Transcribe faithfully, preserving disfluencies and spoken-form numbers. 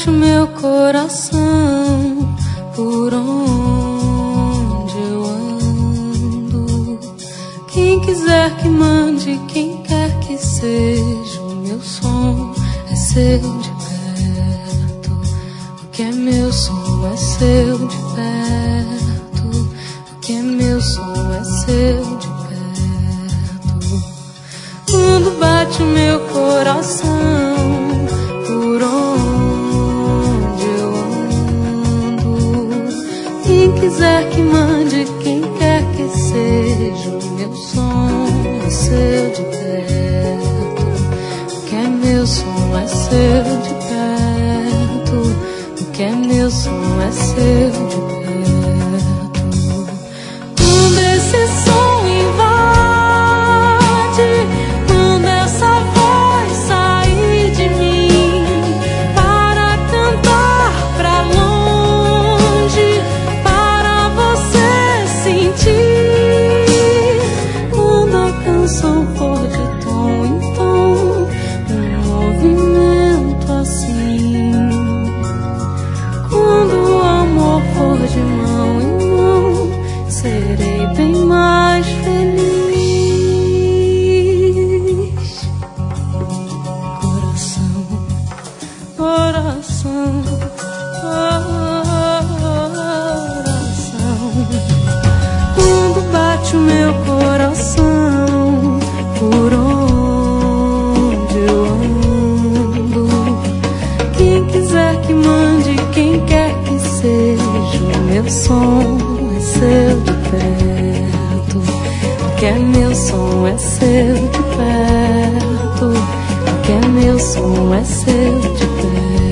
bate o meu coração por onde eu ando. Quem quiser que mande, quem quer que seja, o meu som é seu de perto. O que é meu som é seu de perto. O que é meu som é seu de perto. Quando bate o meu coração por onde eu ando. Quem quiser que mande, quem quer que seja, o meu som é seu de perto. O que é meu som é seu de perto. O que é meu som é seu de perto. Quando esse som invade, quando essa voz sair de mim para cantar pra longe, para você sentir. Quando a canção for de tom em tom, um movimento assim. Quando o amor for de mão em mão, serei bem mais feliz. Coração, coração, coração. Quando bate o meu coração por onde eu ando. Quem quiser que mande, quem quer que seja, o meu som é seu de perto. O que é meu som é seu de perto. O que é meu som é seu de perto.